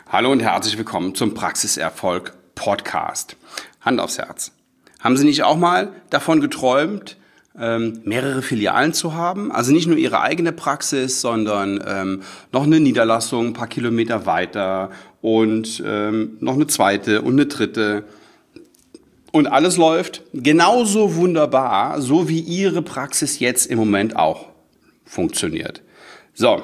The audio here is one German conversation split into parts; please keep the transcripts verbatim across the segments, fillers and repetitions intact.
Hallo und herzlich willkommen zum Praxiserfolg Podcast. Hand aufs Herz. Haben Sie nicht auch mal davon geträumt, ähm, mehrere Filialen zu haben? Also nicht nur Ihre eigene Praxis, sondern ähm, noch eine Niederlassung ein paar Kilometer weiter und ähm, noch eine zweite und eine dritte. Und alles läuft genauso wunderbar, so wie Ihre Praxis jetzt im Moment auch funktioniert. So,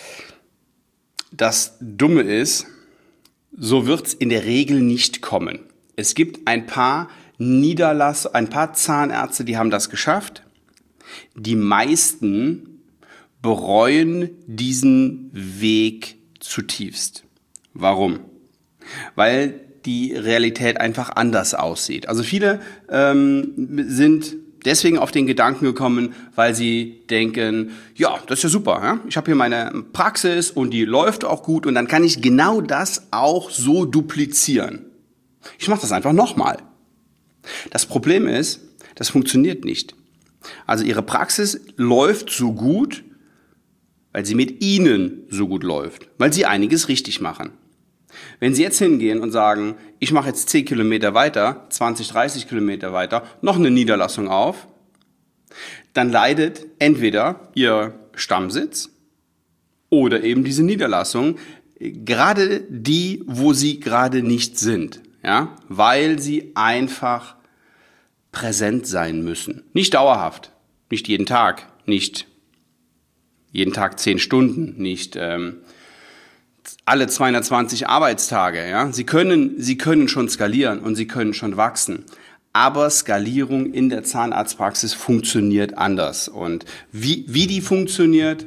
das Dumme ist, so wird's in der Regel nicht kommen. Es gibt ein paar Niederlass, ein paar Zahnärzte, die haben das geschafft. Die meisten bereuen diesen Weg zutiefst. Warum? Weil die Realität einfach anders aussieht. Also viele ähm, sind deswegen auf den Gedanken gekommen, weil sie denken, ja, das ist ja super, ja? Ich habe hier meine Praxis und die läuft auch gut und dann kann ich genau das auch so duplizieren. Ich mache das einfach nochmal. Das Problem ist, das funktioniert nicht. Also Ihre Praxis läuft so gut, weil sie mit Ihnen so gut läuft, weil Sie einiges richtig machen. Wenn Sie jetzt hingehen und sagen, ich mache jetzt zehn Kilometer weiter, zwanzig, dreißig Kilometer weiter, noch eine Niederlassung auf, dann leidet entweder Ihr Stammsitz oder eben diese Niederlassung, gerade die, wo Sie gerade nicht sind, ja, weil Sie einfach präsent sein müssen. Nicht dauerhaft, nicht jeden Tag, nicht jeden Tag zehn Stunden, nicht ähm, alle zweihundertzwanzig Arbeitstage. Ja? Sie können, Sie können schon skalieren und Sie können schon wachsen. Aber Skalierung in der Zahnarztpraxis funktioniert anders. Und wie, wie die funktioniert,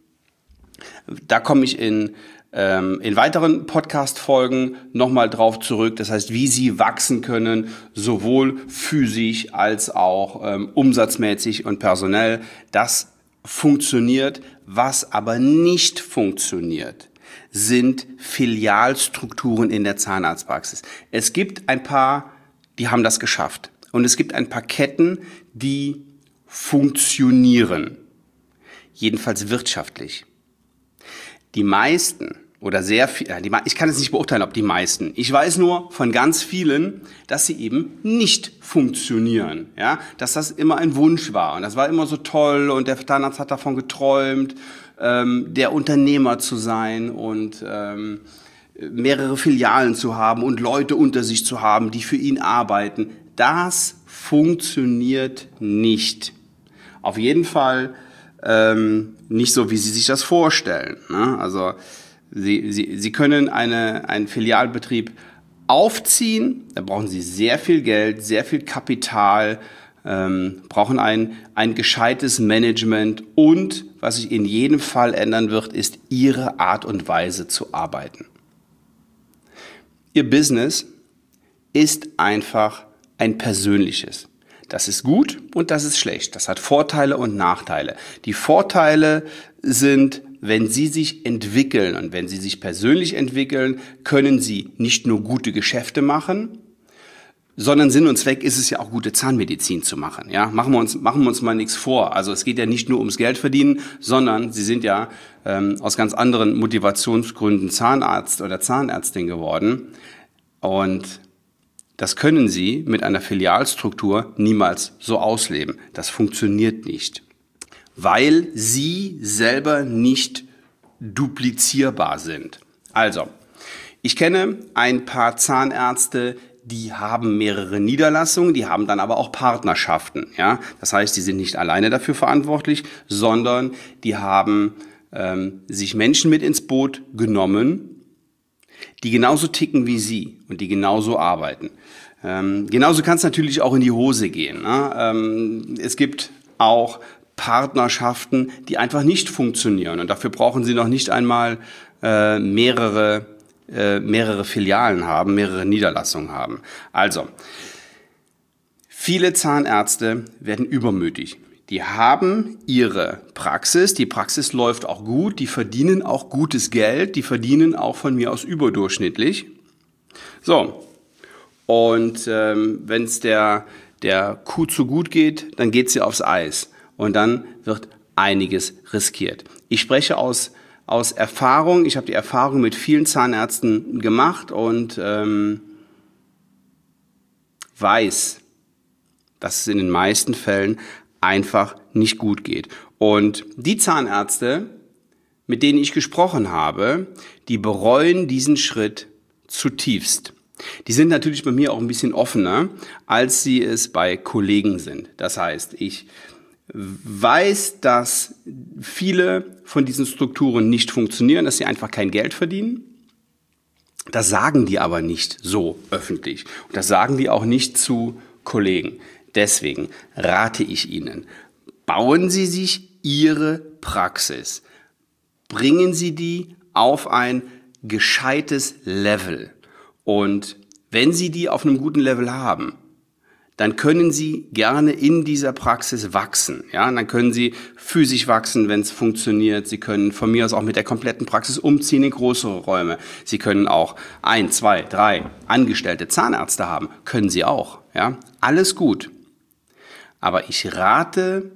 da komme ich in, ähm, in weiteren Podcast-Folgen nochmal drauf zurück. Das heißt, wie Sie wachsen können, sowohl physisch als auch ähm, umsatzmäßig und personell. Das funktioniert. Was aber nicht funktioniert, sind Filialstrukturen in der Zahnarztpraxis. Es gibt ein paar, die haben das geschafft. Und es gibt ein paar Ketten, die funktionieren. Jedenfalls wirtschaftlich. Die meisten oder sehr viele, ich kann es nicht beurteilen, ob die meisten. Ich weiß nur von ganz vielen, dass sie eben nicht funktionieren. Ja, dass das immer ein Wunsch war. Und das war immer so toll und der Zahnarzt hat davon geträumt, ähm, der Unternehmer zu sein und ähm, mehrere Filialen zu haben und Leute unter sich zu haben, die für ihn arbeiten. Das funktioniert nicht. Auf jeden Fall ähm, nicht so, wie Sie sich das vorstellen. Ne? Also Sie, Sie, Sie können eine, einen Filialbetrieb aufziehen, da brauchen Sie sehr viel Geld, sehr viel Kapital, ähm, brauchen ein, ein gescheites Management und was sich in jedem Fall ändern wird, ist Ihre Art und Weise zu arbeiten. Ihr Business ist einfach ein persönliches. Das ist gut und das ist schlecht. Das hat Vorteile und Nachteile. Die Vorteile sind, wenn Sie sich entwickeln und wenn Sie sich persönlich entwickeln, können Sie nicht nur gute Geschäfte machen, sondern Sinn und Zweck ist es ja auch, gute Zahnmedizin zu machen. Ja, machen wir uns, machen wir uns mal nichts vor. Also es geht ja nicht nur ums Geld verdienen, sondern Sie sind ja ähm, aus ganz anderen Motivationsgründen Zahnarzt oder Zahnärztin geworden. Und das können Sie mit einer Filialstruktur niemals so ausleben. Das funktioniert nicht, weil Sie selber nicht duplizierbar sind. Also, ich kenne ein paar Zahnärzte, die haben mehrere Niederlassungen, die haben dann aber auch Partnerschaften. Ja? Das heißt, die sind nicht alleine dafür verantwortlich, sondern die haben ähm, sich Menschen mit ins Boot genommen, die genauso ticken wie Sie und die genauso arbeiten. Ähm, genauso kann es natürlich auch in die Hose gehen. Ne? Ähm, es gibt auch Partnerschaften, die einfach nicht funktionieren und dafür brauchen Sie noch nicht einmal äh, mehrere äh, mehrere Filialen haben, mehrere Niederlassungen haben. Also, viele Zahnärzte werden übermütig. Die haben ihre Praxis, die Praxis läuft auch gut, die verdienen auch gutes Geld, die verdienen auch von mir aus überdurchschnittlich. So, und ähm, wenn es der, der Kuh zu gut geht, dann geht sie aufs Eis und dann wird einiges riskiert. Ich spreche aus aus Erfahrung, ich habe die Erfahrung mit vielen Zahnärzten gemacht und ähm, weiß, dass es in den meisten Fällen einfach nicht gut geht. Und die Zahnärzte, mit denen ich gesprochen habe, die bereuen diesen Schritt zutiefst. Die sind natürlich bei mir auch ein bisschen offener, als sie es bei Kollegen sind. Das heißt, ich weiß, dass viele von diesen Strukturen nicht funktionieren, dass sie einfach kein Geld verdienen. Das sagen die aber nicht so öffentlich. Und das sagen die auch nicht zu Kollegen. Deswegen rate ich Ihnen, bauen Sie sich Ihre Praxis. Bringen Sie die auf ein gescheites Level. Und wenn Sie die auf einem guten Level haben, dann können Sie gerne in dieser Praxis wachsen. Ja, und dann können Sie physisch wachsen, wenn es funktioniert. Sie können von mir aus auch mit der kompletten Praxis umziehen in größere Räume. Sie können auch ein, zwei, drei angestellte Zahnärzte haben. Können Sie auch. Ja, alles gut. Aber ich rate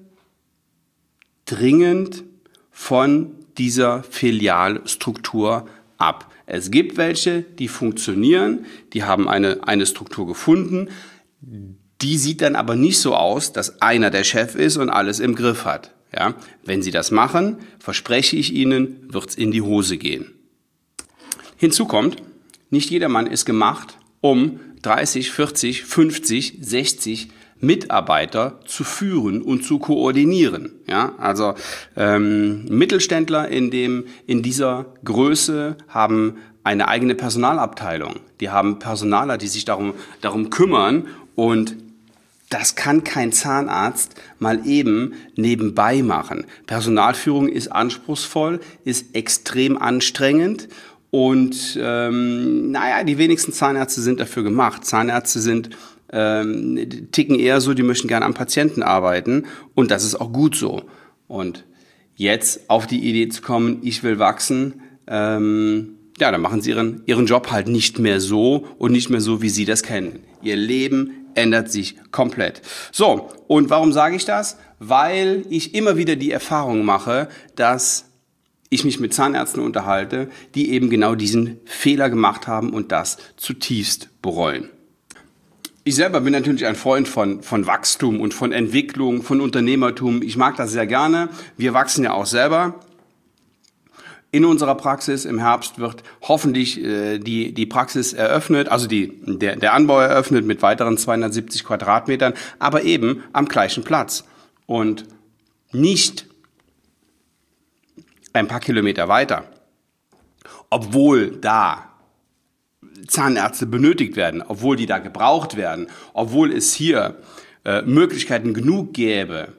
dringend von dieser Filialstruktur ab. Es gibt welche, die funktionieren, die haben eine, eine Struktur gefunden. Die sieht dann aber nicht so aus, dass einer der Chef ist und alles im Griff hat. Ja? Wenn Sie das machen, verspreche ich Ihnen, wird es in die Hose gehen. Hinzu kommt, nicht jedermann ist gemacht, um dreißig, vierzig, fünfzig, sechzig Mitarbeiter zu führen und zu koordinieren. Ja? Also ähm, Mittelständler in, dem, in dieser Größe haben eine eigene Personalabteilung. Die haben Personaler, die sich darum, darum kümmern, und das kann kein Zahnarzt mal eben nebenbei machen. Personalführung ist anspruchsvoll, ist extrem anstrengend und ähm, naja, die wenigsten Zahnärzte sind dafür gemacht. Zahnärzte sind ähm, ticken eher so, die möchten gerne am Patienten arbeiten und das ist auch gut so. Und jetzt auf die Idee zu kommen, ich will wachsen, ähm, ja, dann machen sie ihren, ihren Job halt nicht mehr so und nicht mehr so, wie sie das kennen. Ihr Leben ändert sich komplett. So, und warum sage ich das? Weil ich immer wieder die Erfahrung mache, dass ich mich mit Zahnärzten unterhalte, die eben genau diesen Fehler gemacht haben und das zutiefst bereuen. Ich selber bin natürlich ein Freund von, von Wachstum und von Entwicklung, von Unternehmertum. Ich mag das sehr gerne. Wir wachsen ja auch selber. In unserer Praxis im Herbst wird hoffentlich äh, die, die Praxis eröffnet, also die, der, der Anbau eröffnet mit weiteren zweihundertsiebzig Quadratmetern, aber eben am gleichen Platz und nicht ein paar Kilometer weiter. Obwohl da Zahnärzte benötigt werden, obwohl die da gebraucht werden, obwohl es hier äh, Möglichkeiten genug gäbe,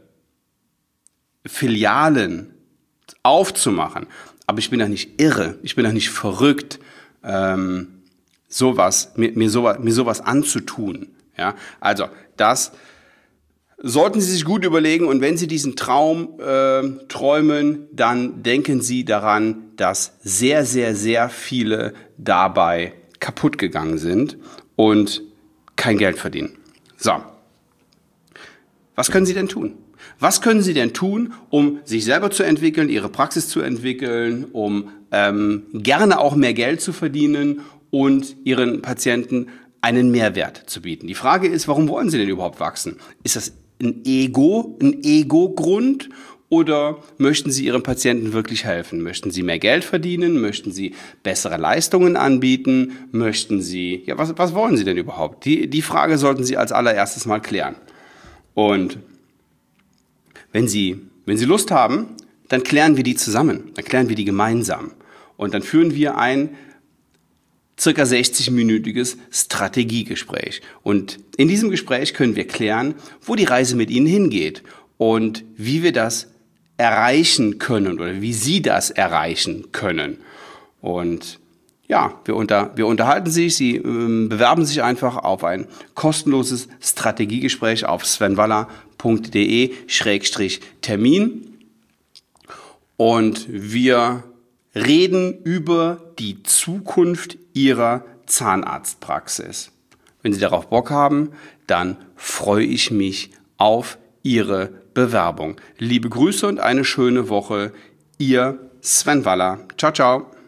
Filialen aufzumachen. Aber ich bin doch nicht irre, ich bin doch nicht verrückt, ähm, sowas, mir, mir, sowas, mir sowas anzutun. Ja? Also das sollten Sie sich gut überlegen und wenn Sie diesen Traum äh, träumen, dann denken Sie daran, dass sehr, sehr, sehr viele dabei kaputt gegangen sind und kein Geld verdienen. So, was können Sie denn tun? Was können Sie denn tun, um sich selber zu entwickeln, Ihre Praxis zu entwickeln, um ähm, gerne auch mehr Geld zu verdienen und Ihren Patienten einen Mehrwert zu bieten? Die Frage ist, warum wollen Sie denn überhaupt wachsen? Ist das ein Ego, ein Ego-Grund oder möchten Sie Ihren Patienten wirklich helfen? Möchten Sie mehr Geld verdienen? Möchten Sie bessere Leistungen anbieten? Möchten Sie, ja, was, was wollen Sie denn überhaupt? Die, die Frage sollten Sie als allererstes mal klären. Und Wenn Sie, wenn Sie Lust haben, dann klären wir die zusammen, dann klären wir die gemeinsam. Und dann führen wir ein circa sechzig-minütiges Strategiegespräch. Und in diesem Gespräch können wir klären, wo die Reise mit Ihnen hingeht und wie wir das erreichen können oder wie Sie das erreichen können. Und ja, wir, unter, wir unterhalten sich, Sie ähm, bewerben sich einfach auf ein kostenloses Strategiegespräch auf svenwaller punkt de Schrägstrich Termin und wir reden über die Zukunft Ihrer Zahnarztpraxis. Wenn Sie darauf Bock haben, dann freue ich mich auf Ihre Bewerbung. Liebe Grüße und eine schöne Woche. Ihr Sven Waller. Ciao, ciao.